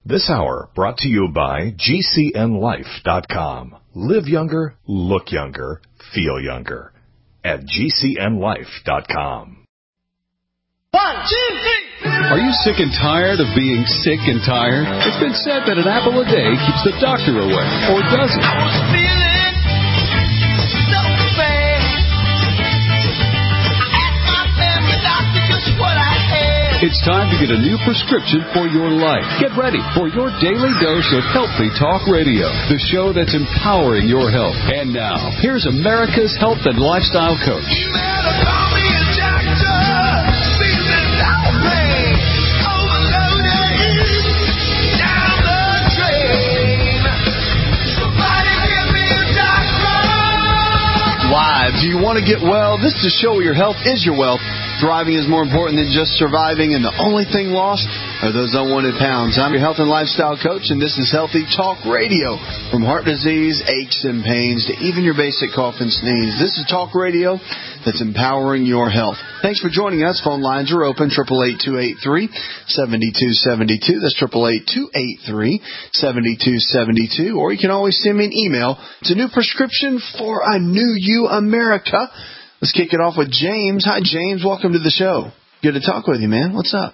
This hour brought to you by GCNLife.com. Live younger, look younger, feel younger. At GCNLife.com. 1, 2, 3. Are you sick and tired of being sick and tired? It's been said that an apple a day keeps the doctor away. Or does it? I was feeling so bad. I asked my family doctor just what I had. It's time to get a new prescription for your life. Get ready for your daily dose of Healthy Talk Radio, the show that's empowering your health. And now, here's America's health and lifestyle coach. You better call me a doctor. Feeling no pain. Overloaded. Down the drain. Somebody give me a doctor. Live. Do you want to get well? This is a show where your health is your wealth. Thriving is more important than just surviving, and the only thing lost are those unwanted pounds. I'm your health and lifestyle coach, and this is Healthy Talk Radio. From heart disease, aches and pains, to even your basic cough and sneeze. This is talk radio that's empowering your health. Thanks for joining us. Phone lines are open, 888-283-7272. That's 888-283-7272. Or you can always send me an email. It's a new prescription for a new you, America. Let's kick it off with James. Hi, James. Welcome to the show. Good to talk with you, man. What's up?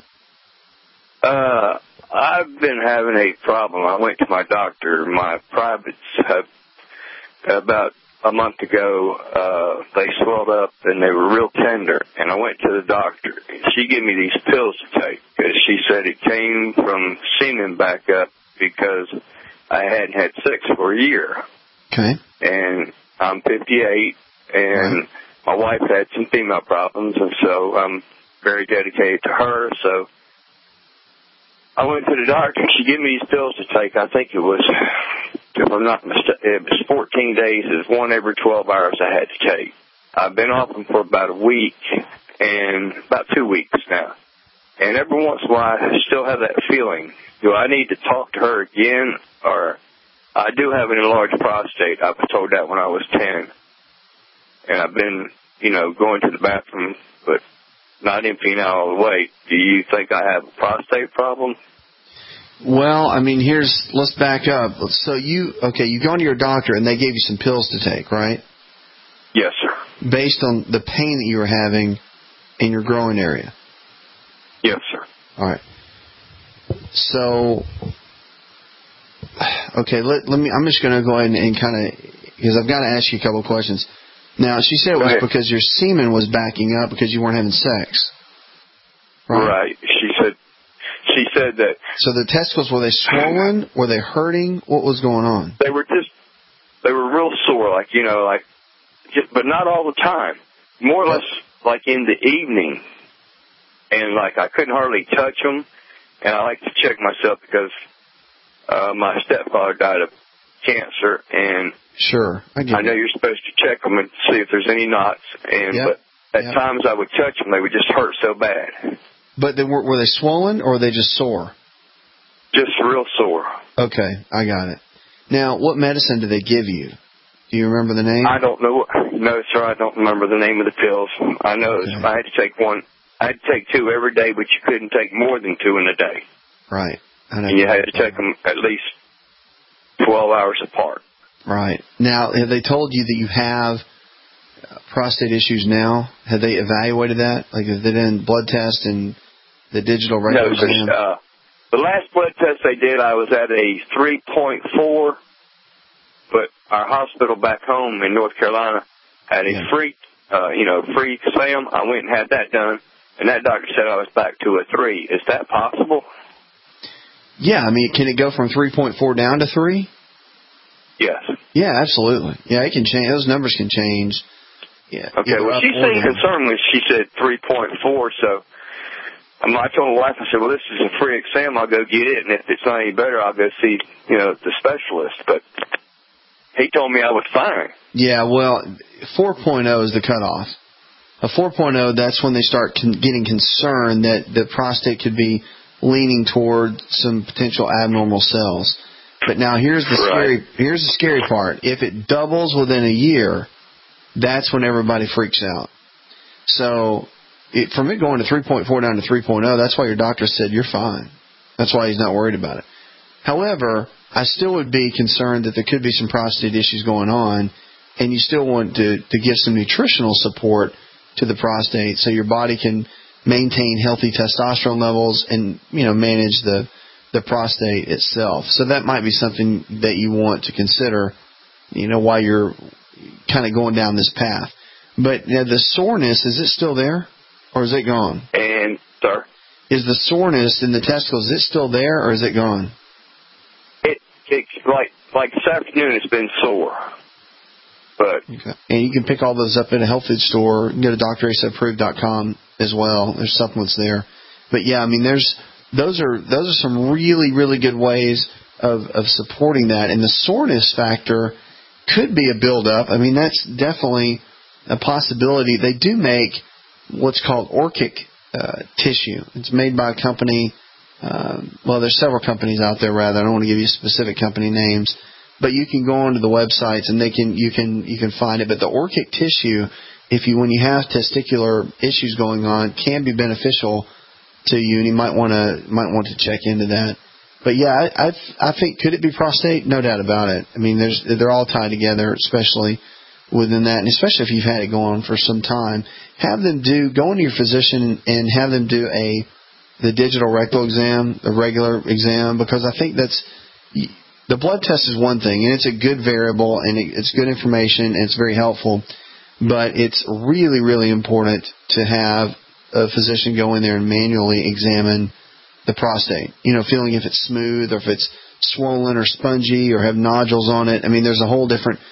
I've been having a problem. I went to my doctor, my privates, about a month ago. They swelled up and they were real tender. And I went to the doctor. She gave me these pills to take because she said it came from semen back up because I hadn't had sex for a year. Okay. And I'm 58, and right. My wife had some female problems, and so I'm very dedicated to her. So I went to the doctor, and she gave me these pills to take. I think it was, if I'm not mistaken, it was 14 days. It was one every 12 hours I had to take. I've been off them for about a week, and about 2 weeks now. And every once in a while, I still have that feeling. Do I need to talk to her again? Or I do have an enlarged prostate. I was told that when I was 10. And I've been, going to the bathroom, but not emptying out all the way. Do you think I have a prostate problem? Well, let's back up. So you go to your doctor and they gave you some pills to take, right? Yes, sir. Based on the pain that you were having in your growing area? Yes, sir. All right. So, okay, I'm just going to go ahead and kind of, because I've got to ask you a couple of questions. Now, she said it was because your semen was backing up because you weren't having sex. Right. She said that. So the testicles, were they swollen? Were they hurting? What was going on? They were real sore, but not all the time. More or less like in the evening. And I couldn't hardly touch them. And I like to check myself because my stepfather died of cancer, and sure, I know you're supposed to check them and see if there's any knots. But at times I would touch them, they would just hurt so bad. But were they swollen or were they just sore? Just real sore. Okay, I got it. Now, what medicine did they give you? Do you remember the name? I don't know. No, sir, I don't remember the name of the pills. I know I had to take one. I had to take 2 every day, but you couldn't take more than 2 in a day. Right. And you had to take them at least 12 hours apart. Right. Now, have they told you that you have prostate issues now? Have they evaluated that? Have they done blood tests and the digital rectal exam? No, the last blood test they did, I was at a 3.4, but our hospital back home in North Carolina had a free exam. I went and had that done, and that doctor said I was back to a 3. Is that possible? Yeah, can it go from 3.4 down to 3? Yes. Yeah, absolutely. Yeah, it can change. Those numbers can change. Yeah. Okay, well, she seemed concerned when she said 3.4, so I told my wife, I said, well, this is a free exam. I'll go get it, and if it's not any better, I'll go see, the specialist. But he told me I was fine. Yeah, well, 4.0 is the cutoff. A 4.0, that's when they start getting concerned that the prostate could be leaning toward some potential abnormal cells. But now here's the scary part. If it doubles within a year, that's when everybody freaks out. So from it going to 3.4 down to 3.0, that's why your doctor said you're fine. That's why he's not worried about it. However, I still would be concerned that there could be some prostate issues going on, and you still want to give some nutritional support to the prostate so your body can maintain healthy testosterone levels and, manage the prostate itself. So that might be something that you want to consider, while you're kind of going down this path. But the soreness, is it still there or is it gone? And, sir? Is the soreness in the testicles, is it still there or is it gone? It's like this afternoon it's been sore. But okay. And you can pick all those up at a health food store. You can go to draceapproved.com as well. There's supplements there. But yeah, I mean, those are some really, really good ways of supporting that. And the soreness factor could be a buildup. I mean, that's definitely a possibility. They do make what's called Orchic tissue. It's made by a company. Well, there's several companies out there. Rather, I don't want to give you specific company names, but you can go onto the websites and you can find it. But the Orchic tissue, when you have testicular issues going on, can be beneficial to you, and you might want to check into that. But yeah, I think, could it be prostate? No doubt about it. I mean, they're all tied together, especially within that, and especially if you've had it going on for some time. Go into your physician and have them do the digital rectal exam, the regular exam, because I think the blood test is one thing, and it's a good variable, and it's good information, and it's very helpful. But it's really, really important to have a physician go in there and manually examine the prostate. Feeling if it's smooth or if it's swollen or spongy or have nodules on it. I mean, there's a whole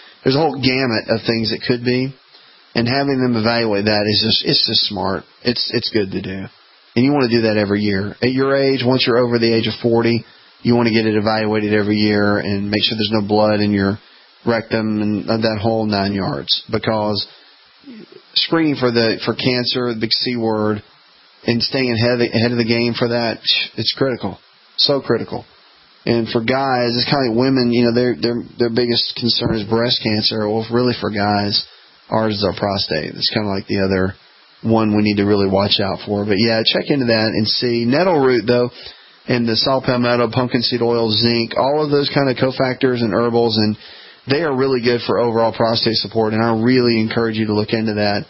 gamut of things it could be, and having them evaluate that it's just smart. It's good to do. And you want to do that every year. At your age, once you're over the age of 40, you want to get it evaluated every year and make sure there's no blood in your rectum and that whole 9 yards. Because screening for cancer, the big C word, and staying ahead of the game for that, it's critical. So critical. And for guys, it's kind of like women, their biggest concern is breast cancer. Well, really for guys, ours is our prostate. It's kind of like the other one we need to really watch out for. But yeah, check into that and see. Nettle root, though, and the saw palmetto, pumpkin seed oil, zinc, all of those kind of cofactors and herbals, and they are really good for overall prostate support. And I really encourage you to look into that,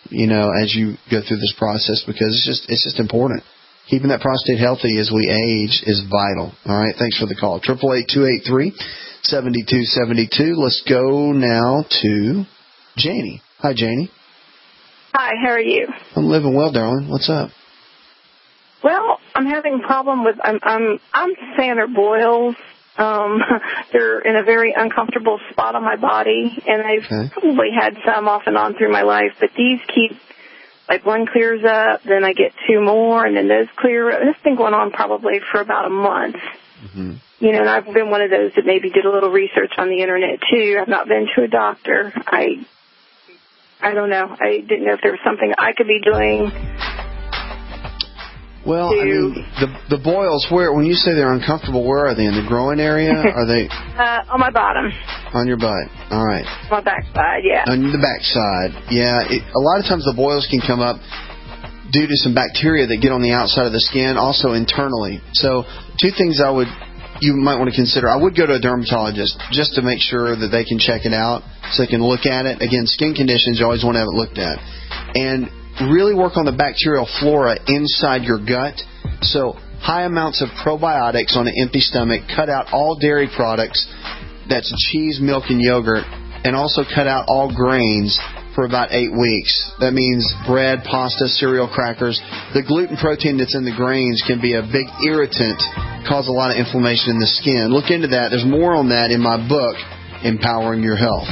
as you go through this process, because it's just important. Keeping that prostate healthy as we age is vital. All right, thanks for the call. 888-283-7272. Let's go now to Janie. Hi, Janie. Hi, how are you? I'm living well, darling. What's up? Well, I'm having a problem with I'm saying they're boils. They're in a very uncomfortable spot on my body, and I've probably had some off and on through my life, but these keep, like, one clears up, then I get two more, and then those clear up. This has been going on probably for about a month. Mm-hmm. And I've been one of those that maybe did a little research on the internet too. I've not been to a doctor. I don't know. I didn't know if there was something I could be doing. Well, I mean, the boils, when you say they're uncomfortable, where are they? In the groin area? Are they? On my bottom. On your butt. All right. My backside, yeah. On the backside, yeah. A lot of times the boils can come up due to some bacteria that get on the outside of the skin, also internally. So, two things you might want to consider. I would go to a dermatologist just to make sure that they can check it out, so they can look at it. Again, skin conditions, you always want to have it looked at. And really work on the bacterial flora inside your gut. So high amounts of probiotics on an empty stomach. Cut out all dairy products. That's cheese, milk, and yogurt. And also cut out all grains for about 8 weeks. That means bread, pasta, cereal, crackers. The gluten protein that's in the grains can be a big irritant, cause a lot of inflammation in the skin. Look into that. There's more on that in my book, Empowering Your Health.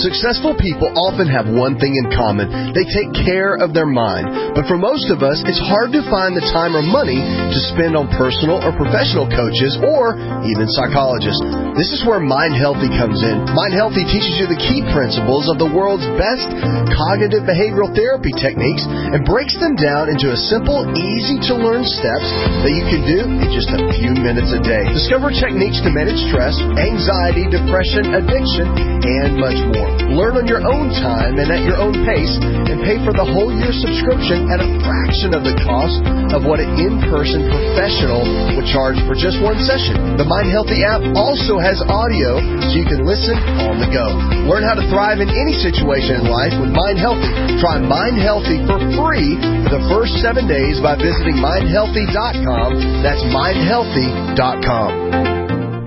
Successful people often have one thing in common. They take care of their mind. But for most of us, it's hard to find the time or money to spend on personal or professional coaches or even psychologists. This is where Mind Healthy comes in. Mind Healthy teaches you the key principles of the world's best cognitive behavioral therapy techniques and breaks them down into a simple, easy-to-learn steps that you can do in just a few minutes a day. Discover techniques to manage stress, anxiety, depression, addiction, and much more. Learn on your own time and at your own pace, and pay for the whole year subscription at a fraction of the cost of what an in-person professional would charge for just one session. The Mind Healthy app also has audio so you can listen on the go. Learn how to thrive in any situation in life with Mind Healthy. Try Mind Healthy for free for the first 7 days by visiting mindhealthy.com. That's mindhealthy.com.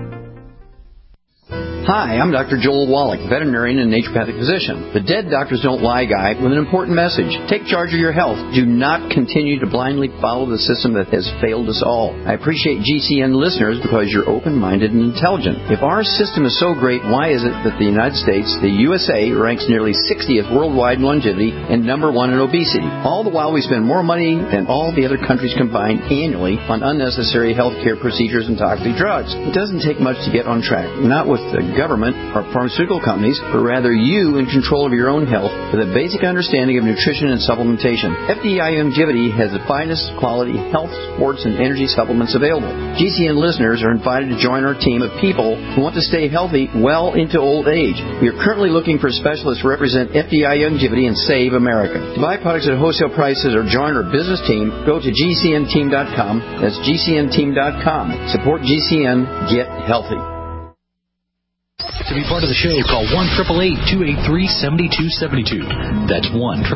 Hi, I'm Dr. Joel Wallach, veterinarian and naturopathic physician. The Dead Doctors Don't Lie guy with an important message. Take charge of your health. Do not continue to blindly follow the system that has failed us all. I appreciate GCN listeners because you're open-minded and intelligent. If our system is so great, why is it that the United States, the USA, ranks nearly 60th worldwide in longevity and number 1 in obesity? All the while we spend more money than all the other countries combined annually on unnecessary healthcare procedures and toxic drugs. It doesn't take much to get on track. Not with the government or pharmaceutical companies, but rather you in control of your own health with a basic understanding of nutrition and supplementation. FDI Longevity has the finest quality health, sports, and energy supplements available. GCN listeners are invited to join our team of people who want to stay healthy well into old age. We are currently looking for specialists to represent FDI Longevity and Save America. To buy products at wholesale prices or join our business team, go to GCNteam.com. That's GCNteam.com. Support GCN. Get healthy. To be part of the show, call 1-888-283-7272. That's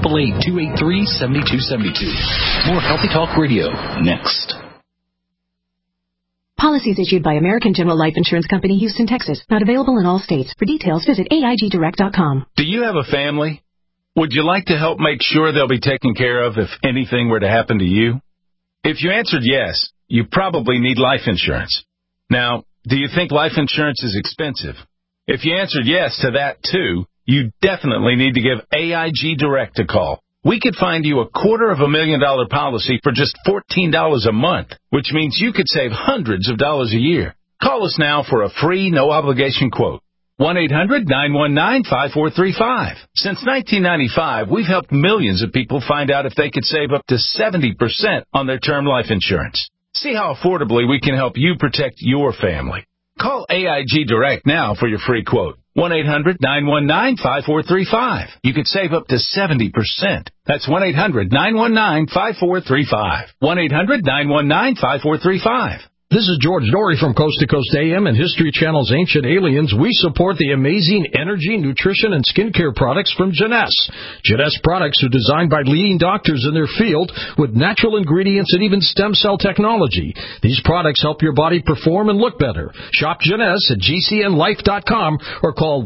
1-888-283-7272. More Healthy Talk Radio next. Policies issued by American General Life Insurance Company, Houston, Texas. Not available in all states. For details, visit AIGdirect.com. Do you have a family? Would you like to help make sure they'll be taken care of if anything were to happen to you? If you answered yes, you probably need life insurance. Now, do you think life insurance is expensive? If you answered yes to that, too, you definitely need to give AIG Direct a call. We could find you $250,000 policy for just $14 a month, which means you could save hundreds of dollars a year. Call us now for a free, no-obligation quote. 1-800-919-5435. Since 1995, we've helped millions of people find out if they could save up to 70% on their term life insurance. See how affordably we can help you protect your family. Call AIG Direct now for your free quote. 1-800-919-5435. You could save up to 70%. That's 1-800-919-5435. 1-800-919-5435. This is George Dory from Coast to Coast AM and History Channel's Ancient Aliens. We support the amazing energy, nutrition, and skincare products from Jeunesse. Jeunesse products are designed by leading doctors in their field with natural ingredients and even stem cell technology. These products help your body perform and look better. Shop Jeunesse at GCNlife.com or call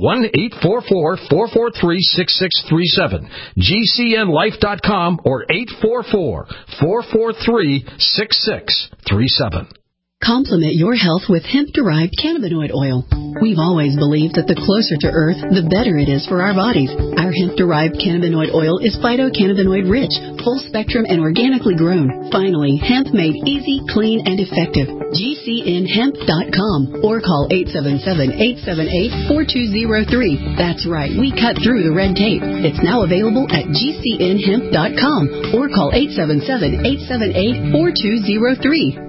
1-844-443-6637. GCNlife.com or 844-443-6637. Complement your health with hemp-derived cannabinoid oil. We've always believed that the closer to Earth, the better it is for our bodies. Our hemp-derived cannabinoid oil is phytocannabinoid-rich, full-spectrum, and organically grown. Finally, hemp made easy, clean, and effective. GCNhemp.com or call 877-878-4203. That's right, we cut through the red tape. It's now available at GCNhemp.com or call 877-878-4203.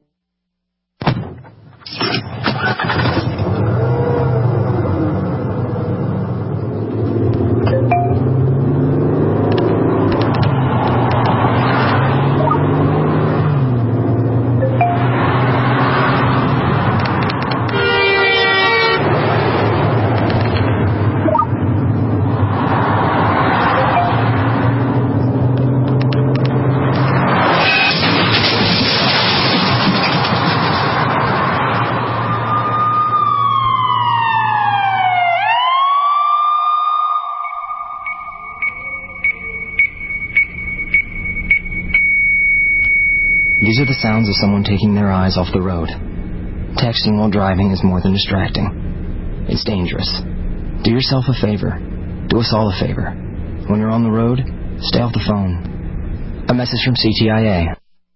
These are the sounds of someone taking their eyes off the road. Texting while driving is more than distracting. It's dangerous. Do yourself a favor. Do us all a favor. When you're on the road, stay off the phone. A message from CTIA.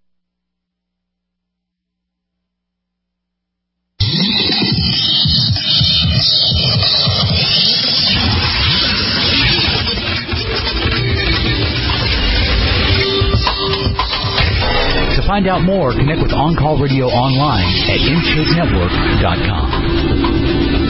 To find out more, connect with On Call Radio online at InShapeNetwork.com.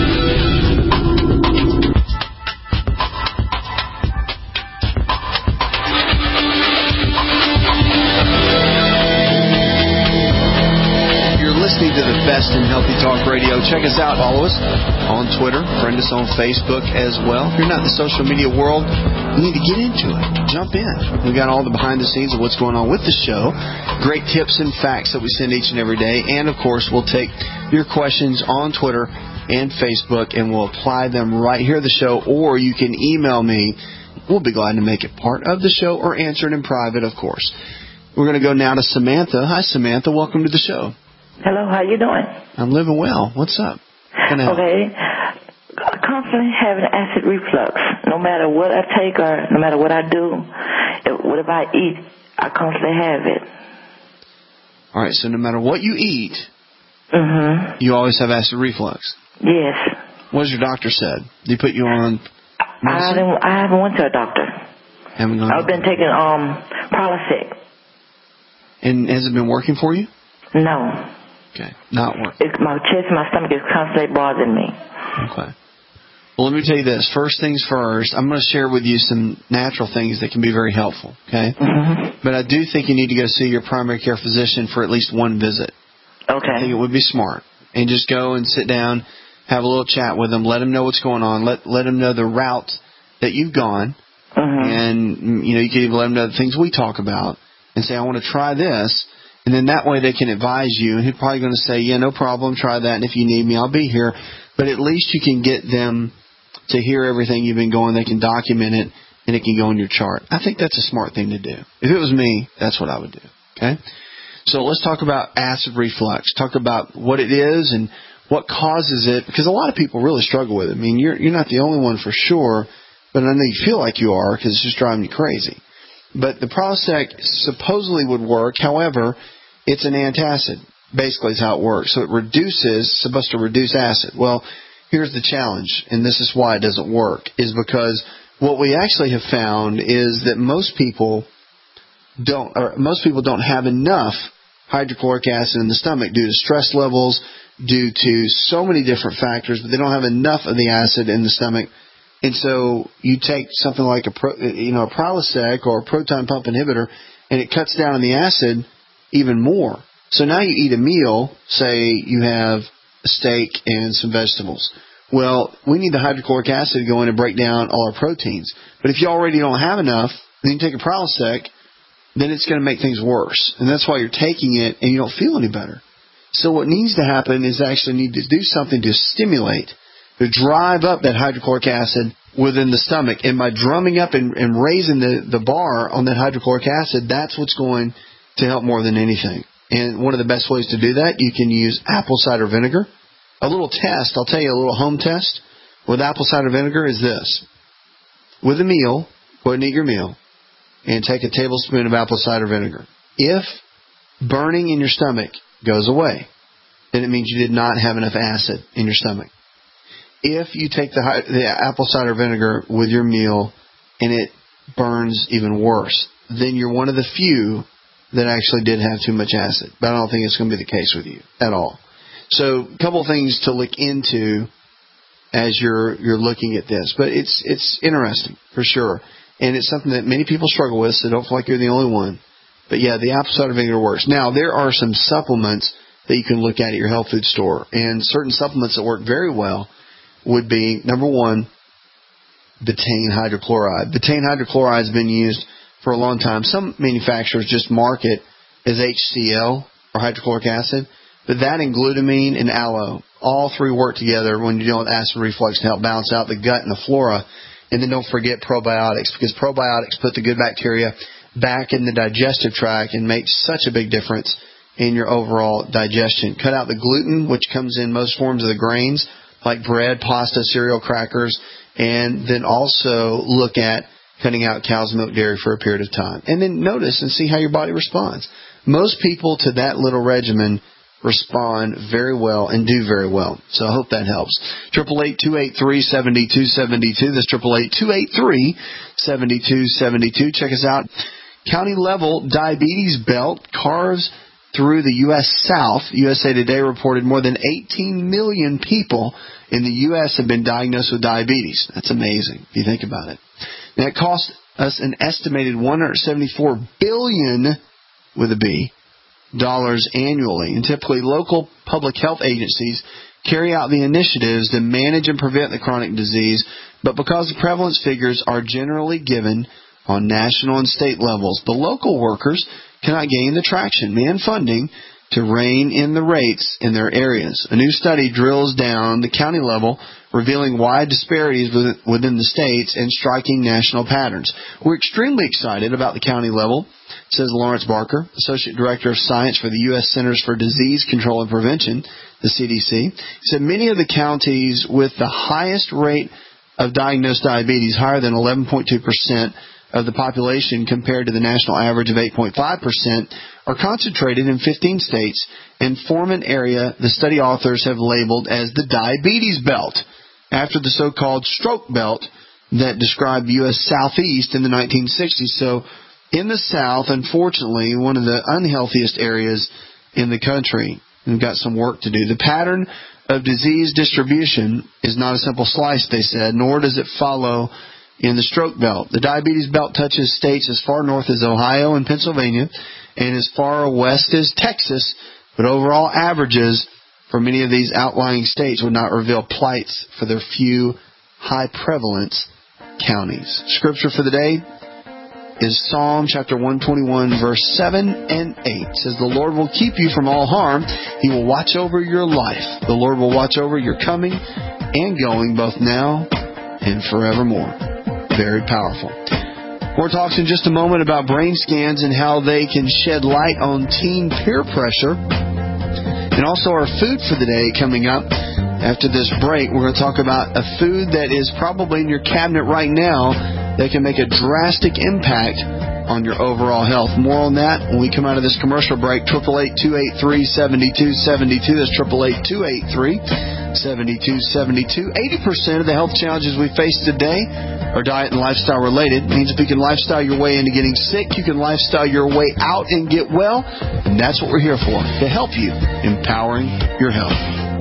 Listening to the best in Healthy Talk Radio. Check us out. Follow us on Twitter. Friend us on Facebook as well. If you're not in the social media world, you need to get into it. Jump in. We got all the behind the scenes of what's going on with the show. Great tips and facts that we send each and every day. And, of course, we'll take your questions on Twitter and Facebook, and we'll apply them right here at the show. Or you can email me. We'll be glad to make it part of the show or answer it in private, of course. We're going to go now to Samantha. Hi, Samantha. Welcome to the show. Hello, how you doing? I'm living well. What's up? Okay. I constantly having acid reflux. No matter what I take or no matter what I do, whatever I eat, I constantly have it. All right, so no matter what you eat, you always have acid reflux? Yes. What has your doctor said? Did he put you on medicine? I haven't went to a doctor. I've been taking Prilosec. And has it been working for you? No. Okay, not working. My chest and my stomach is constantly bothering me. Okay. Well, let me tell you this. First things first, I'm going to share with you some natural things that can be very helpful, okay? But I do think you need to go see your primary care physician for at least one visit. Okay. I think it would be smart. And just go and sit down, have a little chat with them, let them know what's going on, let them know the route that you've gone, and, you know, you can even let them know the things we talk about and say, I want to try this. And then that way they can advise you. And he's probably going to say, yeah, no problem, try that. And if you need me, I'll be here. But at least you can get them to hear everything you've been going. They can document it, and it can go in your chart. I think that's a smart thing to do. If it was me, that's what I would do. Okay? So let's talk about acid reflux. Talk about what it is and what causes it. Because a lot of people really struggle with it. I mean, you're not the only one for sure, but I know you feel like you are because it's just driving you crazy. But the Prilosec supposedly would work. However, it's an antacid, basically is how it works. So it's supposed to reduce acid. Well, here's the challenge, and this is why it doesn't work, is because what we actually have found is that most people don't have enough hydrochloric acid in the stomach due to stress levels, due to so many different factors, but they don't have enough of the acid in the stomach. And so you take something like a Prilosec or a proton pump inhibitor, and it cuts down on the acid even more. So now you eat a meal, say you have a steak and some vegetables. Well, we need the hydrochloric acid to go in and break down all our proteins. But if you already don't have enough, then you take a Prilosec, then it's going to make things worse. And that's why you're taking it and you don't feel any better. So what needs to happen is actually need to do something to stimulate, to drive up that hydrochloric acid within the stomach. And by drumming up and raising the bar on that hydrochloric acid, that's what's going to help more than anything. And one of the best ways to do that, you can use apple cider vinegar. A little test, I'll tell you a little home test with apple cider vinegar is this. With a meal, go ahead and eat your meal, and take a tablespoon of apple cider vinegar. If burning in your stomach goes away, then it means you did not have enough acid in your stomach. If you take the apple cider vinegar with your meal and it burns even worse, then you're one of the few that actually did have too much acid. But I don't think it's going to be the case with you at all. So a couple of things to look into as you're looking at this. But it's interesting, for sure. And it's something that many people struggle with, so don't feel like you're the only one. But yeah, the apple cider vinegar works. Now, there are some supplements that you can look at your health food store. And certain supplements that work very well would be, number one, betaine hydrochloride. Betaine hydrochloride has been used for a long time. Some manufacturers just mark it as HCl, or hydrochloric acid. But that and glutamine and aloe, all three work together when you're dealing with acid reflux to help balance out the gut and the flora. And then don't forget probiotics, because probiotics put the good bacteria back in the digestive tract and make such a big difference in your overall digestion. Cut out the gluten, which comes in most forms of the grains, like bread, pasta, cereal, crackers, and then also look at cutting out cow's milk dairy for a period of time. And then notice and see how your body responds. Most people to that little regimen respond very well and do very well. So I hope that helps. 888-283-7272. That's 888-283-7272. Check us out. County level diabetes belt carves through the U.S. South. USA Today reported more than 18 million people in the U.S. have been diagnosed with diabetes. That's amazing if you think about it. Now, it costs us an estimated $174 billion with a B dollars annually. And typically, local public health agencies carry out the initiatives to manage and prevent the chronic disease. But because the prevalence figures are generally given on national and state levels, the local workers cannot gain the traction and funding to rein in the rates in their areas. A new study drills down the county level, revealing wide disparities within the states and striking national patterns. We're extremely excited about the county level, says Lawrence Barker, Associate Director of Science for the U.S. Centers for Disease Control and Prevention, the CDC. He said many of the counties with the highest rate of diagnosed diabetes, higher than 11.2% of the population compared to the national average of 8.5%, are concentrated in 15 states and form an area the study authors have labeled as the diabetes belt, after the so-called stroke belt that described the U.S. Southeast in the 1960s. So in the South, unfortunately, one of the unhealthiest areas in the country. We've got some work to do. The pattern of disease distribution is not a simple slice, they said, nor does it follow in the stroke belt. The diabetes belt touches states as far north as Ohio and Pennsylvania and as far west as Texas, but overall averages for many of these outlying states would not reveal plights for their few high prevalence counties. Scripture for the day is Psalm chapter 121, verse 7 and 8. It says, the Lord will keep you from all harm. He will watch over your life. The Lord will watch over your coming and going, both now and forevermore. Very powerful. More talks in just a moment about brain scans and how they can shed light on teen peer pressure. And also our food for the day coming up. After this break, we're going to talk about a food that is probably in your cabinet right now that can make a drastic impact on your overall health. More on that when we come out of this commercial break. 888-283-7272. That's 888-283-7272. 80% of the health challenges we face today are diet and lifestyle related. It means if you can lifestyle your way into getting sick, you can lifestyle your way out and get well. And that's what we're here for, to help you empowering your health.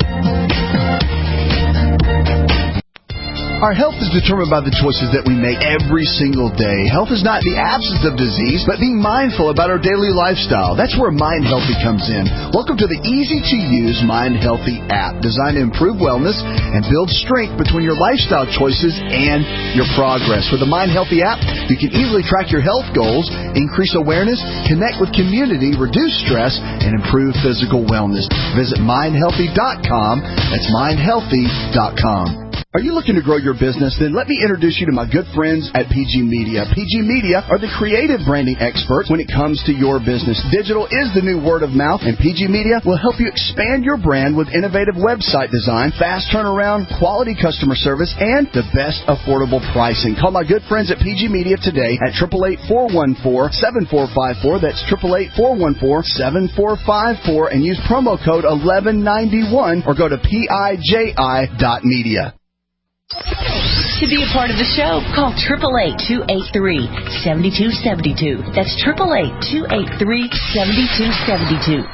Our health is determined by the choices that we make every single day. Health is not the absence of disease, but being mindful about our daily lifestyle. That's where Mind Healthy comes in. Welcome to the easy-to-use Mind Healthy app, designed to improve wellness and build strength between your lifestyle choices and your progress. With the Mind Healthy app, you can easily track your health goals, increase awareness, connect with community, reduce stress, and improve physical wellness. Visit mindhealthy.com. That's mindhealthy.com. Are you looking to grow your business? Then let me introduce you to my good friends at PG Media. PG Media are the creative branding experts when it comes to your business. Digital is the new word of mouth, and PG Media will help you expand your brand with innovative website design, fast turnaround, quality customer service, and the best affordable pricing. Call my good friends at PG Media today at 888-414-7454. That's 888-414-7454, and use promo code 1191 or go to piji.media. To be a part of the show, call 888-283-7272. That's 888-283-7272.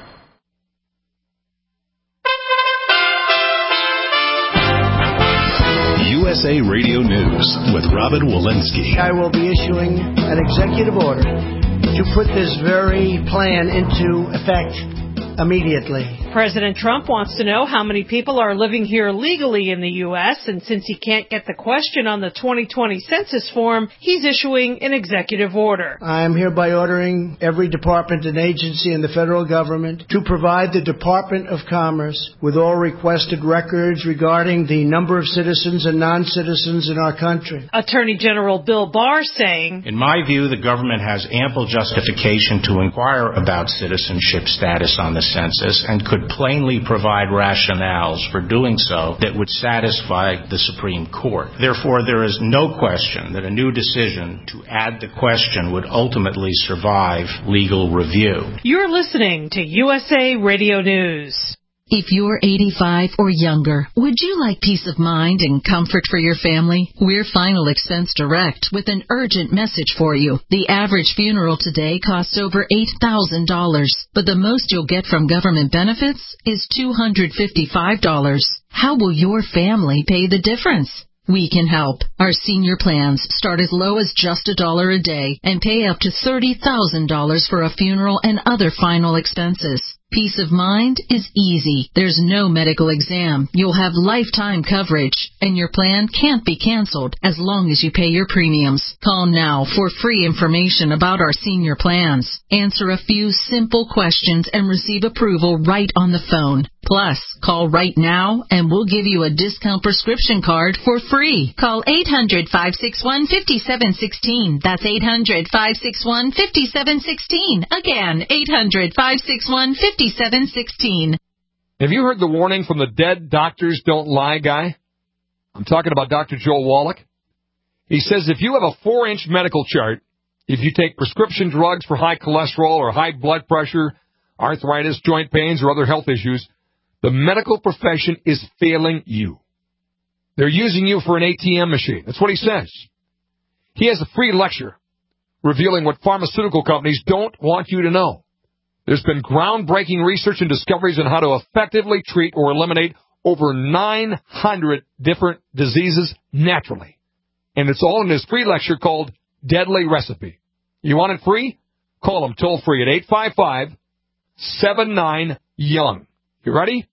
USA Radio News with Robin Walensky. I will be issuing an executive order to put this very plan into effect immediately. President Trump wants to know how many people are living here legally in the U.S., and since he can't get the question on the 2020 census form, he's issuing an executive order. I am hereby ordering every department and agency in the federal government to provide the Department of Commerce with all requested records regarding the number of citizens and non-citizens in our country. Attorney General Bill Barr saying, in my view, the government has ample justification to inquire about citizenship status on the census and could could plainly provide rationales for doing so that would satisfy the Supreme Court. Therefore, there is no question that a new decision to add the question would ultimately survive legal review. You're listening to USA Radio News. If you're 85 or younger, would you like peace of mind and comfort for your family? We're Final Expense Direct with an urgent message for you. The average funeral today costs over $8,000, but the most you'll get from government benefits is $255. How will your family pay the difference? We can help. Our senior plans start as low as just $1 a day and pay up to $30,000 for a funeral and other final expenses. Peace of mind is easy. There's no medical exam. You'll have lifetime coverage, and your plan can't be canceled as long as you pay your premiums. Call now for free information about our senior plans. Answer a few simple questions and receive approval right on the phone. Plus, call right now and we'll give you a discount prescription card for free. Call 800-561-5716. That's 800-561-5716. Again, 800-561-5716. Have you heard the warning from the Dead Doctors Don't Lie guy? I'm talking about Dr. Joel Wallach. He says if you have a 4-inch medical chart, if you take prescription drugs for high cholesterol or high blood pressure, arthritis, joint pains, or other health issues, the medical profession is failing you. They're using you for an ATM machine. That's what he says. He has a free lecture revealing what pharmaceutical companies don't want you to know. There's been groundbreaking research and discoveries on how to effectively treat or eliminate over 900 different diseases naturally. And it's all in this free lecture called Deadly Recipe. You want it free? Call them toll free at 855-79-YOUNG. You ready?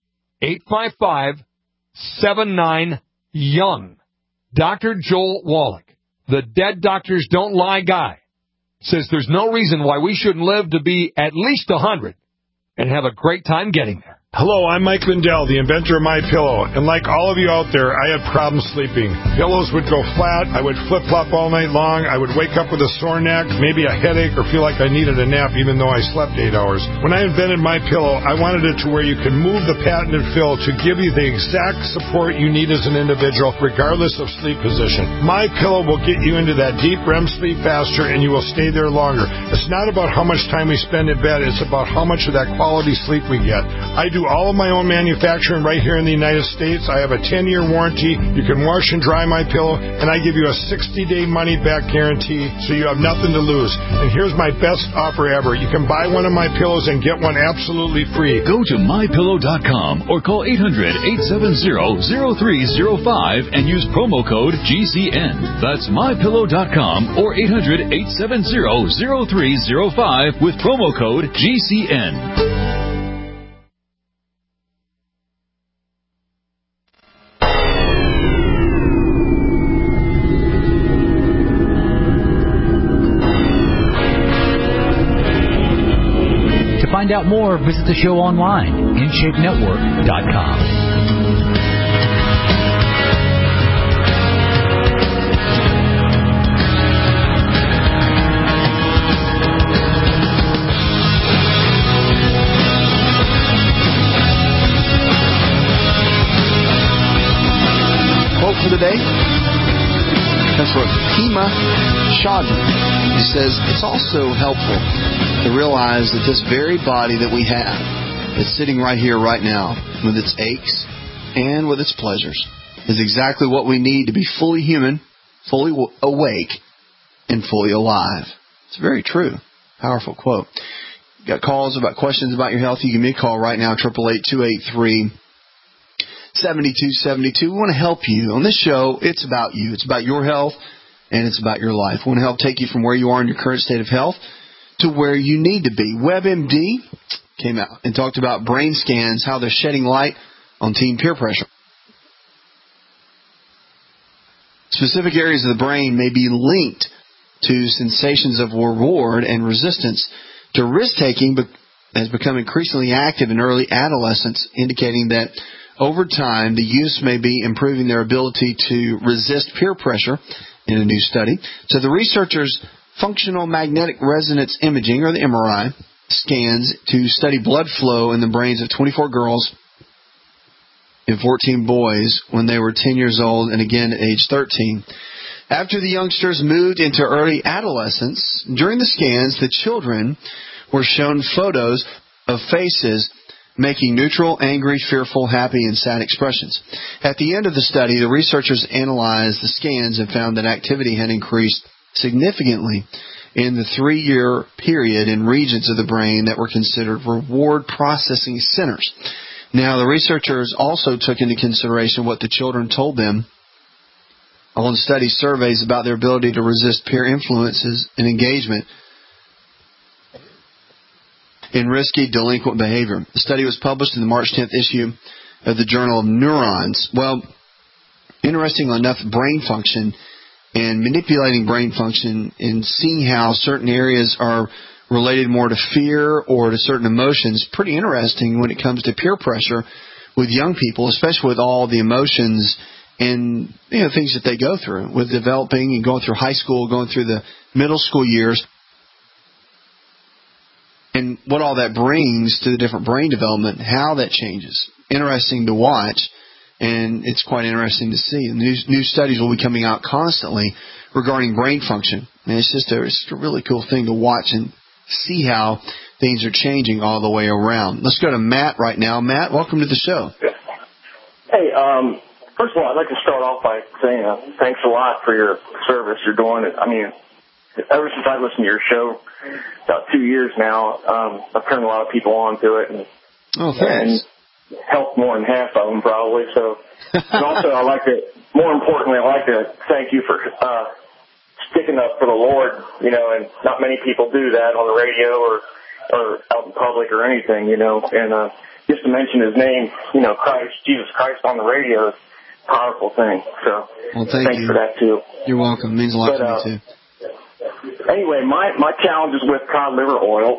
855-79-YOUNG. Dr. Joel Wallach, the Dead Doctors Don't Lie guy, says there's no reason why we shouldn't live to be at least 100 and have a great time getting there. Hello, I'm Mike Lindell, the inventor of MyPillow, and like all of you out there, I had problems sleeping. Pillows would go flat, I would flip-flop all night long, I would wake up with a sore neck, maybe a headache, or feel like I needed a nap even though I slept 8 hours. When I invented MyPillow, I wanted it to where you can move the patented fill to give you the exact support you need as an individual, regardless of sleep position. MyPillow will get you into that deep REM sleep faster, and you will stay there longer. It's not about how much time we spend in bed, it's about how much of that quality sleep we get. I do all of my own manufacturing right here in the United States. I have a 10-year warranty. You can wash and dry MyPillow, and I give you a 60-day money-back guarantee, so you have nothing to lose. And here's my best offer ever. You can buy one of my pillows and get one absolutely free. Go to MyPillow.com or call 800-870-0305 and use promo code GCN. That's MyPillow.com or 800-870-0305 with promo code GCN. To find out more, visit the show online, InShapeNetwork.com. Quote for the day comes from Hema Shadri. He says, it's also helpful to realize that this very body that we have is sitting right here, right now, with its aches and with its pleasures, is exactly what we need to be fully human, fully awake, and fully alive. It's very true. Powerful quote. You got calls about questions about your health? You give me a call right now, 888-283-7272. We want to help you. On this show, it's about you. It's about your health, and it's about your life. We want to help take you from where you are in your current state of health to where you need to be. WebMD came out and talked about brain scans, how they're shedding light on teen peer pressure. Specific areas of the brain may be linked to sensations of reward and resistance to risk-taking, but has become increasingly active in early adolescence, indicating that over time the use may be improving their ability to resist peer pressure in a new study. So the researchers' functional magnetic resonance imaging, or the MRI, scans to study blood flow in the brains of 24 girls and 14 boys when they were 10 years old and again at age 13. After the youngsters moved into early adolescence, during the scans, the children were shown photos of faces making neutral, angry, fearful, happy, and sad expressions. At the end of the study, the researchers analyzed the scans and found that activity had increased significantly in the 3-year period in regions of the brain that were considered reward processing centers. Now, the researchers also took into consideration what the children told them on study surveys about their ability to resist peer influences and engagement in risky delinquent behavior. The study was published in the March 10th issue of the Journal of Neurons. Well, interestingly enough, brain function and manipulating brain function and seeing how certain areas are related more to fear or to certain emotions, pretty interesting when it comes to peer pressure with young people, especially with all the emotions and things that they go through with developing and going through high school, going through the middle school years, and what all that brings to the different brain development, how that changes. Interesting to watch, and it's quite interesting to see. And new studies will be coming out constantly regarding brain function. And it's just a really cool thing to watch and see how things are changing all the way around. Let's go to Matt right now. Matt, welcome to the show. Hey, first of all, I'd like to start off by saying thanks a lot for your service you're doing. I mean, ever since I listened to your show, about 2 years now, I've turned a lot of people on to it and helped more than half of them probably. So, and also more importantly, I'd like to thank you for sticking up for the Lord, and not many people do that on the radio or out in public or anything, and just to mention his name, Jesus Christ on the radio is a powerful thing. So thanks for that too. You're welcome. It means a lot to me too. Anyway, my challenge is with cod liver oil.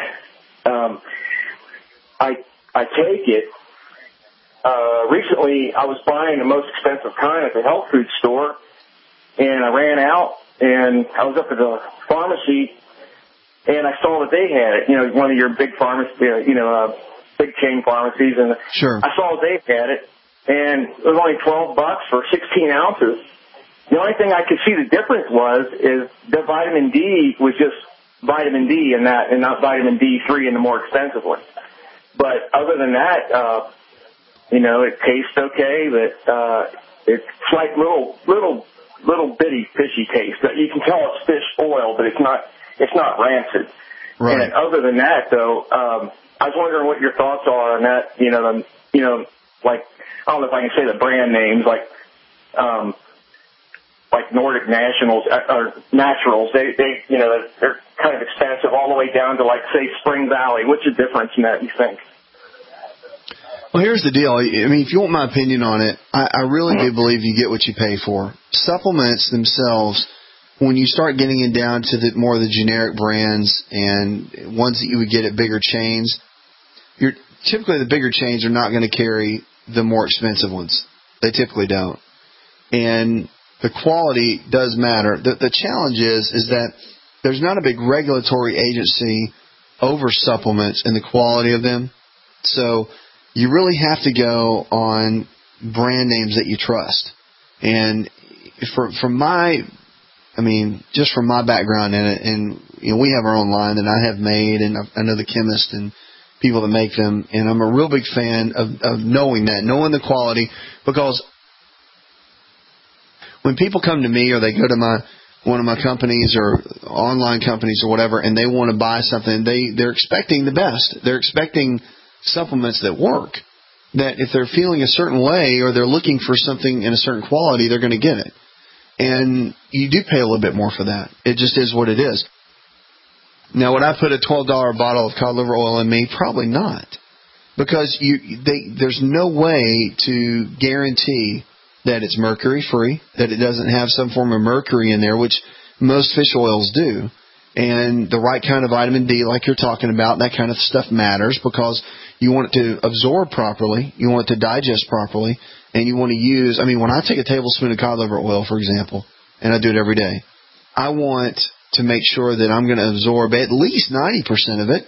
I take it. Recently, I was buying the most expensive kind at the health food store, and I ran out, and I was up at the pharmacy, and I saw that they had it. One of your big pharmacies, big chain pharmacies, and sure. I saw that they had it, and it was only $12 for 16 ounces. The only thing I could see the difference is the vitamin D was just vitamin D in that, and not vitamin D3 in the more expensive one. But other than that, it tastes okay, but it's like little bitty fishy taste. You can tell it's fish oil, but it's not rancid. Right. And other than that, though, I was wondering what your thoughts are on that. Like I don't know if I can say the brand names, like Nordic Nationals or Naturals. They're kind of expensive all the way down to say Spring Valley. What's the difference in that, you think? Well, here's the deal. I mean, if you want my opinion on it, I really do believe you get what you pay for. Supplements themselves, when you start getting it down to more of the generic brands and ones that you would get at bigger chains, typically the bigger chains are not going to carry the more expensive ones. They typically don't. And the quality does matter. The challenge is that there's not a big regulatory agency over supplements and the quality of them. So you really have to go on brand names that you trust. And from my background in it, and we have our own line that I have made, and I know the chemists and people that make them, and I'm a real big fan of knowing the quality, because when people come to me or they go to one of my companies or online companies or whatever, and they want to buy something, they're expecting the best. They're expecting supplements that work. That if they're feeling a certain way or they're looking for something in a certain quality, they're going to get it. And you do pay a little bit more for that. It just is what it is. Now, would I put a $12 bottle of cod liver oil in me? Probably not. Because there's no way to guarantee that it's mercury-free, that it doesn't have some form of mercury in there, which most fish oils do. And the right kind of vitamin D, like you're talking about, that kind of stuff matters, because you want it to absorb properly, you want it to digest properly, and you want to use, when I take a tablespoon of cod liver oil, for example, and I do it every day, I want to make sure that I'm going to absorb at least 90% of it,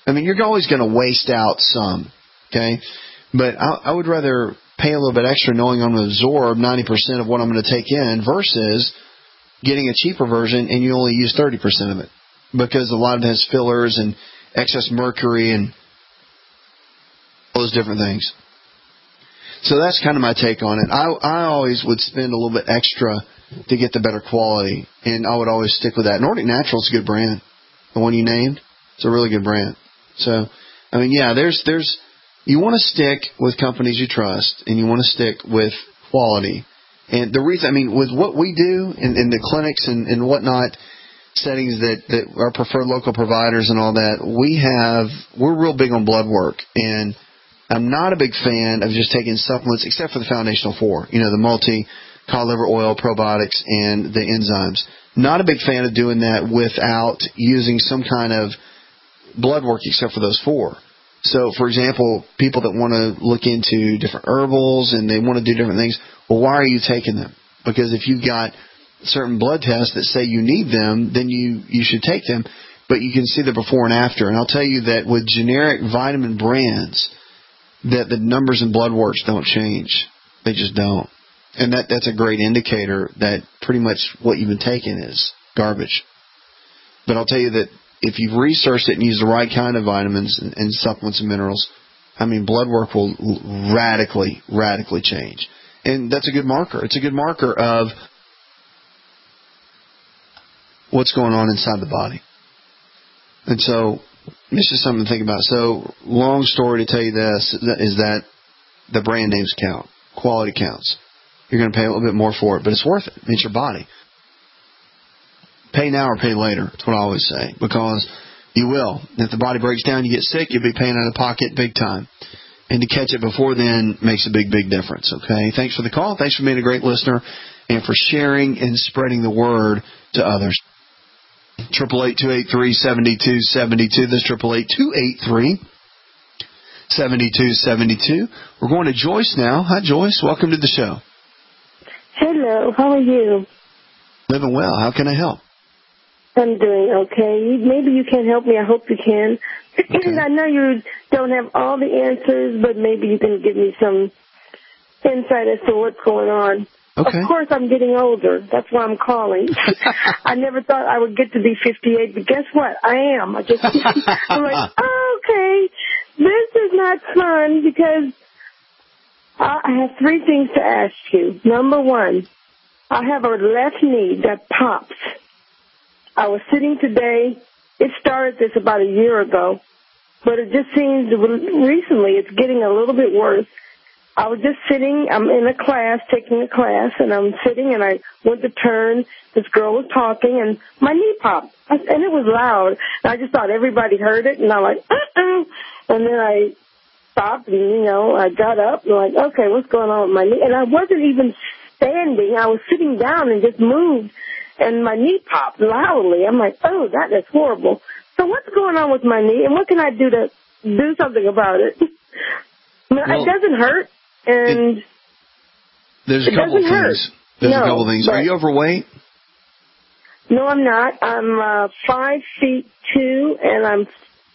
I mean, you're always going to waste out some, okay? But I would rather pay a little bit extra knowing I'm going to absorb 90% of what I'm going to take in versus getting a cheaper version and you only use 30% of it because a lot of it has fillers and excess mercury and all those different things. So that's kind of my take on it. I always would spend a little bit extra to get the better quality, and I would always stick with that. Nordic Natural is a good brand. The one you named, it's a really good brand. So, I mean, yeah, there's you want to stick with companies you trust, and you want to stick with quality. And the reason, I mean, with what we do in the clinics and whatnot, settings that our preferred local providers and all that, we're real big on blood work. And I'm not a big fan of just taking supplements, except for the foundational four, the multi-cod liver oil, probiotics, and the enzymes. Not a big fan of doing that without using some kind of blood work except for those four. So, for example, people that want to look into different herbals and they want to do different things, well, why are you taking them? Because if you've got certain blood tests that say you need them, then you should take them, but you can see the before and after. And I'll tell you that with generic vitamin brands, that the numbers in blood works don't change. They just don't. And that's a great indicator that pretty much what you've been taking is garbage. But I'll tell you that if you've researched it and used the right kind of vitamins and supplements and minerals, I mean, blood work will radically change. And that's a good marker. It's a good marker of what's going on inside the body. And so it's just something to think about. So, long story to tell you this is that the brand names count. Quality counts. You're going to pay a little bit more for it, but it's worth it. It's your body. Pay now or pay later. That's what I always say, because you will. If the body breaks down, you get sick, you'll be paying out of pocket big time. And to catch it before then makes a big difference, okay? Thanks for the call. Thanks for being a great listener and for sharing and spreading the word to others. 888-283-7272. This is 888-283-7272. We're going to Joyce now. Hi, Joyce. Welcome to the show. Hello. How are you? Living well. How can I help? I'm doing okay. Maybe you can help me. I hope you can. Okay. I know you don't have all the answers, but maybe you can give me some insight as to what's going on. Okay. Of course, I'm getting older. That's why I'm calling. I never thought I would get to be 58, but guess what? I am. I'm like, oh, okay, this is not fun, because I have three things to ask you. Number one, I have a left knee that pops. I was sitting today. It started this about a year ago, but it just seems recently it's getting a little bit worse. I was just sitting, I'm in a class, taking a class, and I'm sitting, and I went to turn. This girl was talking, and my knee popped, and it was loud. And I just thought everybody heard it, and I'm like, uh-uh. And then I stopped, and, I got up, and like, okay, what's going on with my knee? And I wasn't even standing. I was sitting down and just moved, and my knee popped loudly. I'm like, oh, that is horrible. So what's going on with my knee, and what can I do to do something about it? It doesn't hurt. And there's a couple of things. There's a couple of things. Are you overweight? No, I'm not. I'm 5'2", and I'm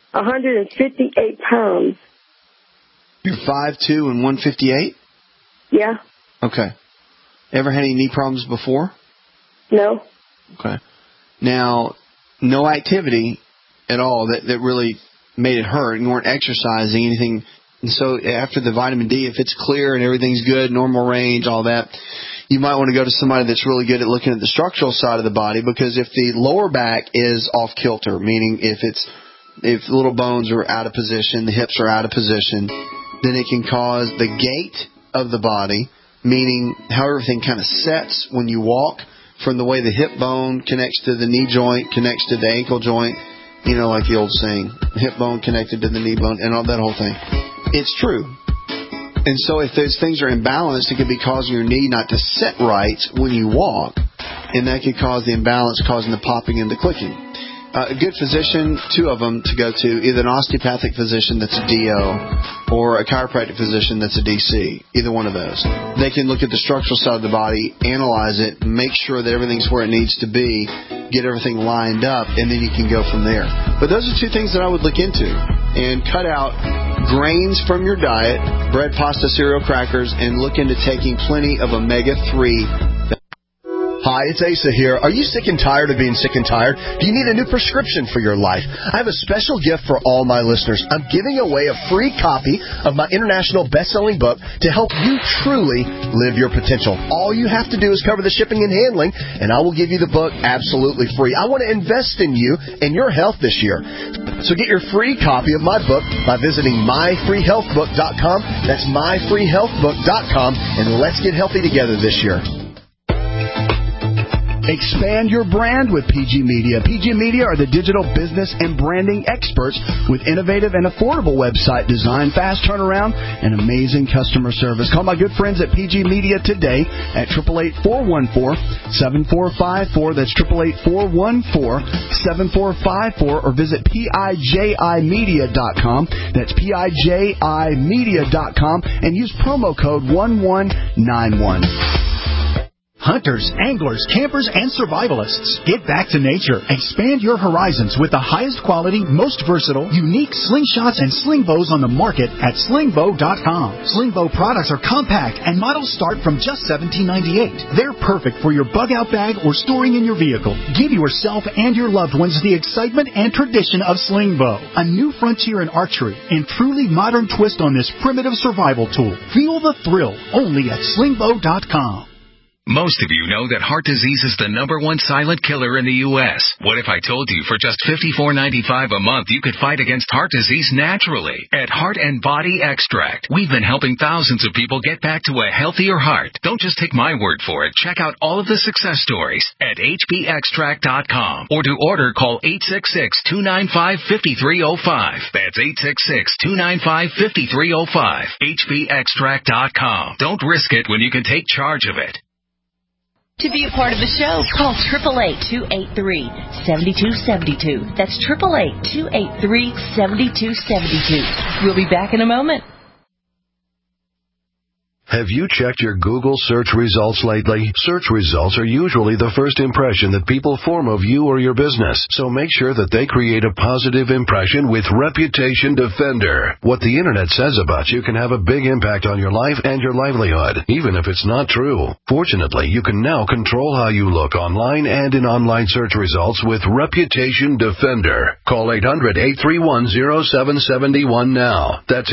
158 pounds. You're 5'2" and 158? Yeah. Okay. Ever had any knee problems before? No. Okay. Now, no activity at all that really made it hurt. You weren't exercising, anything. And so after the vitamin D, if it's clear and everything's good, normal range, all that, you might want to go to somebody that's really good at looking at the structural side of the body, because if the lower back is off kilter, meaning if the little bones are out of position, the hips are out of position, then it can cause the gait of the body, meaning how everything kind of sets when you walk, from the way the hip bone connects to the knee joint, connects to the ankle joint, like the old saying, hip bone connected to the knee bone, and all that whole thing. It's true. And so if those things are imbalanced, it could be causing your knee not to set right when you walk, and that could cause the imbalance, causing the popping and the clicking. A good physician, two of them to go to, either an osteopathic physician that's a DO or a chiropractic physician that's a DC, either one of those. They can look at the structural side of the body, analyze it, make sure that everything's where it needs to be, get everything lined up, and then you can go from there. But those are two things that I would look into. and cut out grains from your diet, bread, pasta, cereal, crackers, and look into taking plenty of omega-3. Hi, it's Asa here. Are you sick and tired of being sick and tired? Do you need a new prescription for your life? I have a special gift for all my listeners. I'm giving away a free copy of my international best-selling book to help you truly live your potential. All you have to do is cover the shipping and handling, and I will give you the book absolutely free. I want to invest in you and your health this year. So get your free copy of my book by visiting myfreehealthbook.com. That's myfreehealthbook.com, and let's get healthy together this year. Expand your brand with PG Media. PG Media are the digital business and branding experts with innovative and affordable website design, fast turnaround, and amazing customer service. Call my good friends at PG Media today at 888-414-7454. That's 888-414-7454, or visit PIJImedia.com. That's PIJImedia.com, and use promo code 1191. Hunters, anglers, campers, and survivalists. Get back to nature. Expand your horizons with the highest quality, most versatile, unique slingshots and sling bows on the market at slingbow.com. Sling bow products are compact and models start from just $17.98. They're perfect for your bug-out bag or storing in your vehicle. Give yourself and your loved ones the excitement and tradition of sling bow. A new frontier in archery and truly modern twist on this primitive survival tool. Feel the thrill only at slingbow.com. Most of you know that heart disease is the #1 silent killer in the U.S. What if I told you for just $54.95 a month you could fight against heart disease naturally? At Heart and Body Extract, we've been helping thousands of people get back to a healthier heart. Don't just take my word for it. Check out all of the success stories at hbextract.com. Or to order, call 866-295-5305. That's 866-295-5305. hbextract.com. Don't risk it when you can take charge of it. To be a part of the show, call 888-283-7272. That's 888-283-7272. We'll be back in a moment. Have you checked your Google search results lately? Search results are usually the first impression that people form of you or your business, so make sure that they create a positive impression with Reputation Defender. What the Internet says about you can have a big impact on your life and your livelihood, even if it's not true. Fortunately, you can now control how you look online and in online search results with Reputation Defender. Call 800-831-0771 now. That's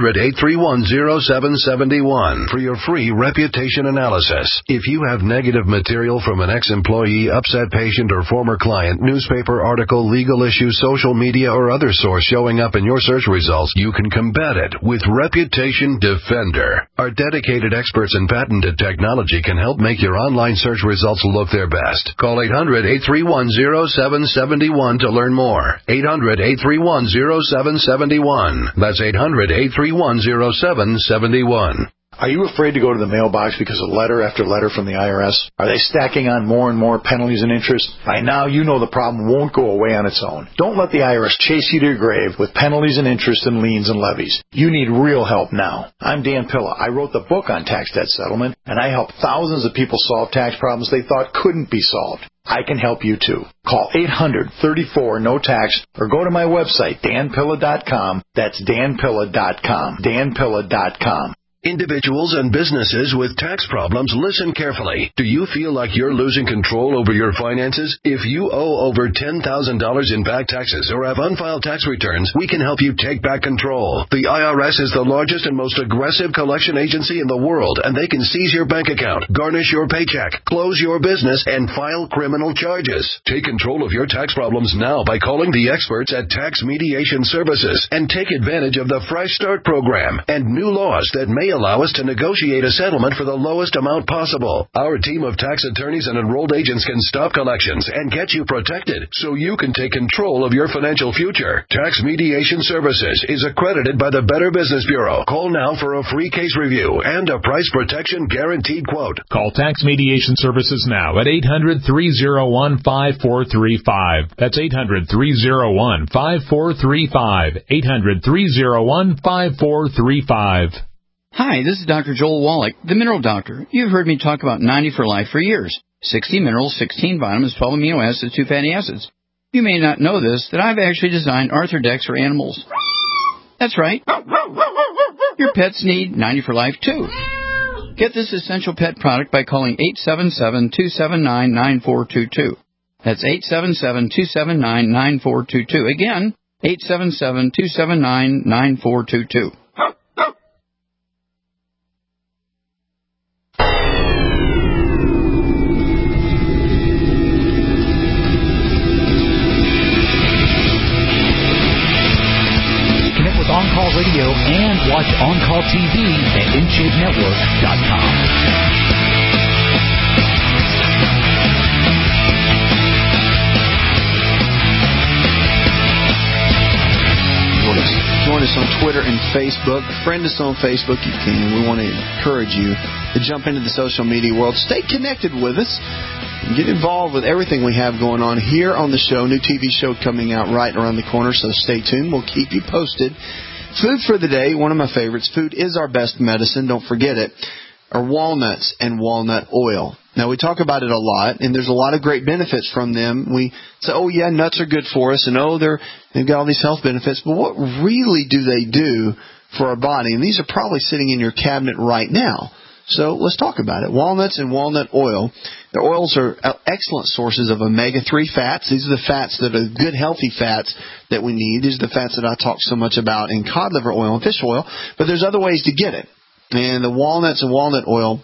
800-831-0771. For your free reputation analysis. If you have negative material from an ex-employee, upset patient, or former client, newspaper article, legal issue, social media, or other source showing up in your search results, you can combat it with Reputation Defender. Our dedicated experts in patented technology can help make your online search results look their best. Call 800-831-0771 to learn more. 800-831-0771. That's 800-831-0771. Are you afraid to go to the mailbox because of letter after letter from the IRS? Are they stacking on more and more penalties and interest? By now, you know the problem won't go away on its own. Don't let the IRS chase you to your grave with penalties and interest and liens and levies. You need real help now. I'm Dan Pilla. I wrote the book on tax debt settlement, and I help thousands of people solve tax problems they thought couldn't be solved. I can help you too. Call 800-34-NO-TAX or go to my website, danpilla.com. That's danpilla.com. danpilla.com. Individuals and businesses with tax problems, listen carefully. Do you feel like you're losing control over your finances? If you owe over $10,000 in back taxes or have unfiled tax returns, we can help you take back control. The IRS is the largest and most aggressive collection agency in the world, and they can seize your bank account, garnish your paycheck, close your business, and file criminal charges. Take control of your tax problems now by calling the experts at Tax Mediation Services and take advantage of the Fresh Start program and new laws that may allow us to negotiate a settlement for the lowest amount possible. Our team of tax attorneys and enrolled agents can stop collections and get you protected so you can take control of your financial future. Tax Mediation Services is accredited by the Better Business Bureau. Call now for a free case review and a price protection guaranteed quote. Call Tax Mediation Services now at 800-301-5435. That's 800-301-5435. 800-301-5435. Hi, this is Dr. Joel Wallach, the Mineral Doctor. You've heard me talk about 90 for Life for years. 60 minerals, 16 vitamins, 12 amino acids, 2 fatty acids. You may not know this, that I've actually designed Arthrodex for animals. That's right. Your pets need 90 for Life, too. Get this essential pet product by calling 877-279-9422. That's 877-279-9422. Again, 877-279-9422. On-Call Radio and watch On-Call TV at InShapeNetwork.com. Join us on Twitter and Facebook. Friend us on Facebook. You can. We want to encourage you to jump into the social media world. Stay connected with us. Get involved with everything we have going on here on the show. New TV show coming out right around the corner, so stay tuned. We'll keep you posted. Food for the day, one of my favorites. Food is our best medicine, don't forget it, are walnuts and walnut oil. Now, we talk about it a lot, and there's a lot of great benefits from them. We say, oh, yeah, nuts are good for us, and oh, they've got all these health benefits. But what really do they do for our body? And these are probably sitting in your cabinet right now. So let's talk about it. Walnuts and walnut oil. Their oils are excellent sources of omega-3 fats. These are the fats that are good, healthy fats that we need. These are the fats that I talk so much about in cod liver oil and fish oil. But there's other ways to get it. And the walnuts and walnut oil,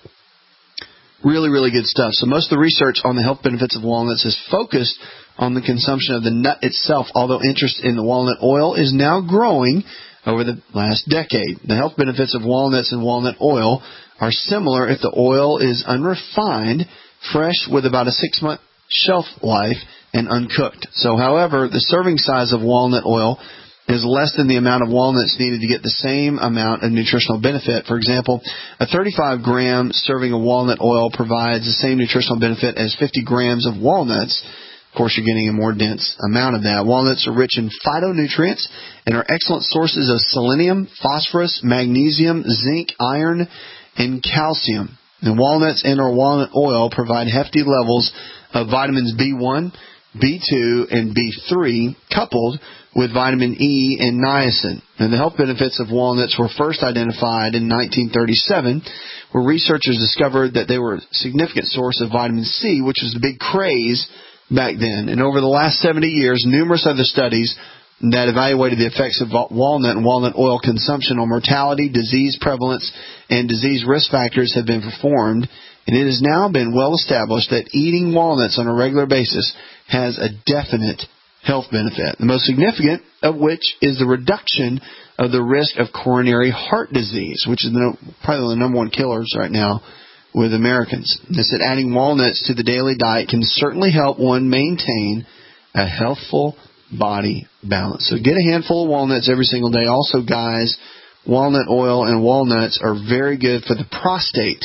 really, really good stuff. So most of the research on the health benefits of walnuts is focused on the consumption of the nut itself, although interest in the walnut oil is now growing over the last decade. The health benefits of walnuts and walnut oil are similar if the oil is unrefined, fresh with about a 6-month shelf life, and uncooked. So, however, the serving size of walnut oil is less than the amount of walnuts needed to get the same amount of nutritional benefit. For example, a 35-gram serving of walnut oil provides the same nutritional benefit as 50 grams of walnuts. Of course, you're getting a more dense amount of that. Walnuts are rich in phytonutrients and are excellent sources of selenium, phosphorus, magnesium, zinc, iron, and calcium. And walnuts and or walnut oil provide hefty levels of vitamins B1, B2, and B3, coupled with vitamin E and niacin. And the health benefits of walnuts were first identified in 1937, where researchers discovered that they were a significant source of vitamin C, which was the big craze back then. And over the last 70 years, numerous other studies that evaluated the effects of walnut and walnut oil consumption on mortality, disease prevalence, and disease risk factors have been performed. And it has now been well established that eating walnuts on a regular basis has a definite health benefit, the most significant of which is the reduction of the risk of coronary heart disease, which is probably the number one killers right now with Americans. They said adding walnuts to the daily diet can certainly help one maintain a healthful body balance. So get a handful of walnuts every single day. Also, guys, walnut oil and walnuts are very good for the prostate.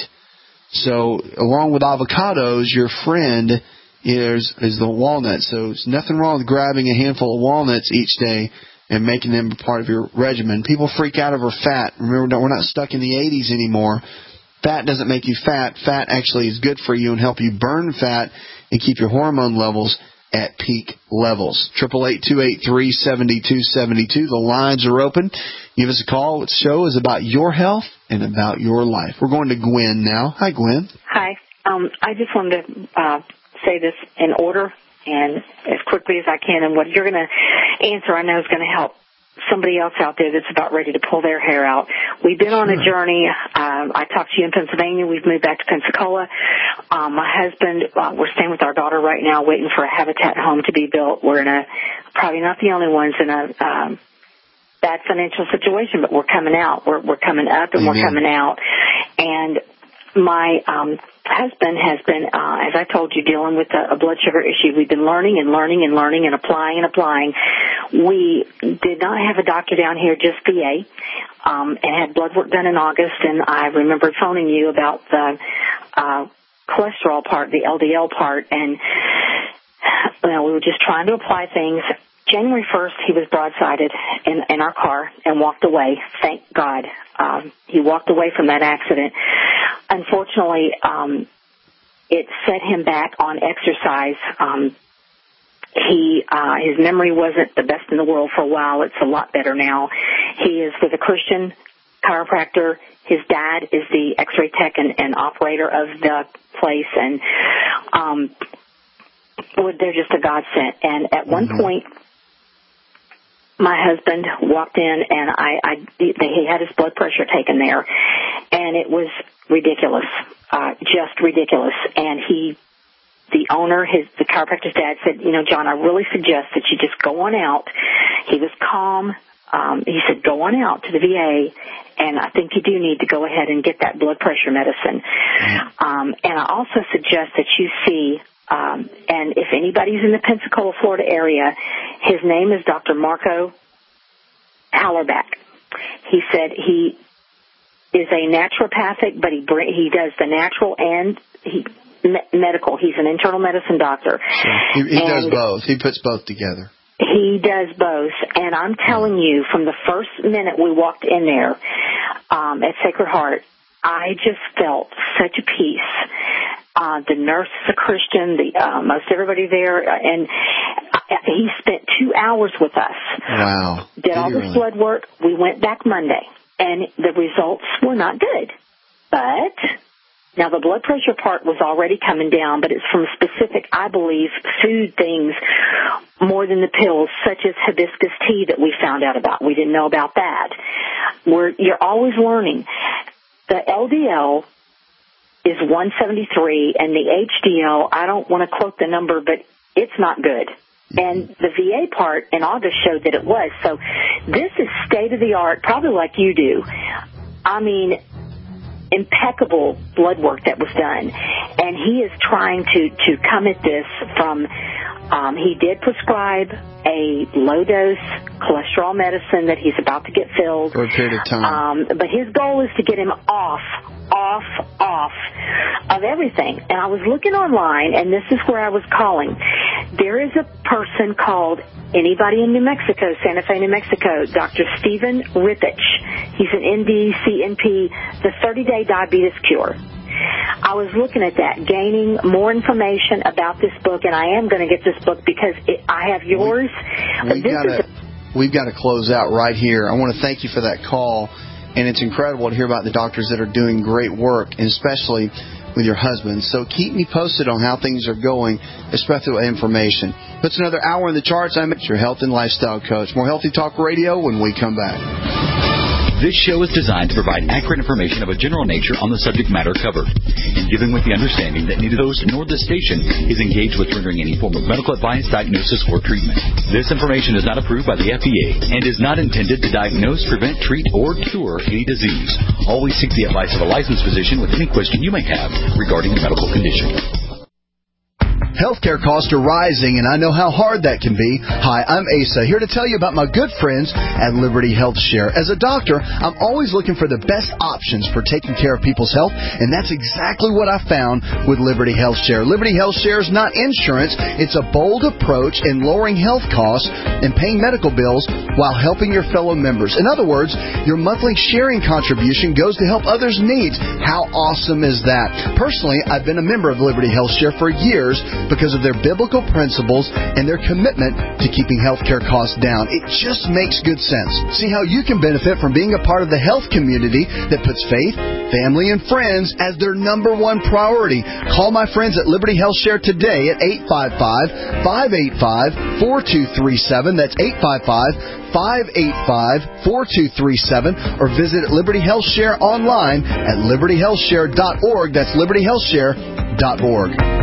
So along with avocados, your friend is the walnut. So there's nothing wrong with grabbing a handful of walnuts each day and making them a part of your regimen. People freak out over fat. Remember, we're not stuck in the 80s anymore. Fat doesn't make you fat. Fat actually is good for you and help you burn fat and keep your hormone levels at peak levels. 888-283-7272. The lines are open. Give us a call. The show is about your health and about your life. We're going to Gwen now. Hi, Gwen. Hi. I just wanted to say this in order and as quickly as I can. And what you're going to answer, I know, is going to help somebody else out there that's about ready to pull their hair out. We've been on a journey. I talked to you in Pennsylvania. We've moved back to Pensacola. My husband, we're staying with our daughter right now, waiting for a Habitat home to be built. We're in probably not the only ones in a bad financial situation, but we're coming out. We're coming up and we're coming out. And my husband has been, as I told you, dealing with a blood sugar issue. We've been learning and applying and applying. We did not have a doctor down here, just VA, and had blood work done in August. And I remembered phoning you about the cholesterol part, the LDL part, and we were just trying to apply things. January 1st, he was broadsided in our car and walked away. Thank God. He walked away from that accident. Unfortunately, it set him back on exercise. His memory wasn't the best in the world for a while. It's a lot better now. He is with a Christian chiropractor. His dad is the X-ray tech and operator of the place, and they're just a godsend. And at one point, my husband walked in, and he had his blood pressure taken there, and it was ridiculous, just ridiculous. And the owner, the chiropractor's dad, said, John, I really suggest that you just go on out. He was calm. He said, go on out to the VA, and I think you do need to go ahead and get that blood pressure medicine. And I also suggest that you see, and if anybody's in the Pensacola, Florida area, his name is Dr. Marco Hallerback. He said he is a naturopathic, but he does the natural and medical. He's an internal medicine doctor. Sure. He does both. He puts both together. He does both, and I'm telling you, from the first minute we walked in there at Sacred Heart, I just felt such a peace. The nurse is a Christian, most everybody there, and he spent 2 hours with us. Wow. Did all this blood work. We went back Monday, and the results were not good. But now the blood pressure part was already coming down, but it's from specific, I believe, food things more than the pills, such as hibiscus tea that we found out about. We didn't know about that. You're always learning. The LDL is 173, and the HDL, I don't want to quote the number, but it's not good. And the VA part in August showed that it was. So this is state-of-the-art, probably like you do. I mean, impeccable blood work that was done. And he is trying to come at this from, he did prescribe a low-dose cholesterol medicine that he's about to get filled. For a period of time. But his goal is to get him off of everything. And I was looking online, and this is where I was calling. There is a person called, anybody in New Mexico, Santa Fe, New Mexico, Dr. Stephen Rippich. He's an MD, CNP, the 30-day diabetes cure. I was looking at that, gaining more information about this book, and I am going to get this book because I have yours. We've got to close out right here. I want to thank you for that call, and it's incredible to hear about the doctors that are doing great work, and especially with your husband. So keep me posted on how things are going, especially with information. Puts another hour in the charts. I'm your health and lifestyle coach. More Healthy Talk Radio when we come back. This show is designed to provide accurate information of a general nature on the subject matter covered, and given with the understanding that neither the host nor the station is engaged with rendering any form of medical advice, diagnosis, or treatment. This information is not approved by the FDA and is not intended to diagnose, prevent, treat, or cure any disease. Always seek the advice of a licensed physician with any question you may have regarding a medical condition. Healthcare costs are rising, and I know how hard that can be. Hi, I'm Asa, here to tell you about my good friends at Liberty Health Share. As a doctor, I'm always looking for the best options for taking care of people's health, and that's exactly what I found with Liberty Health Share. Liberty Health Share is not insurance. It's a bold approach in lowering health costs and paying medical bills while helping your fellow members. In other words, your monthly sharing contribution goes to help others' needs. How awesome is that? Personally, I've been a member of Liberty Health Share for years because of their biblical principles and their commitment to keeping healthcare costs down. It just makes good sense. See how you can benefit from being a part of the health community that puts faith, family, and friends as their number one priority. Call my friends at Liberty Health Share today at 855-585-4237. That's 855-585-4237. Or visit Liberty Health Share online at libertyhealthshare.org. That's libertyhealthshare.org.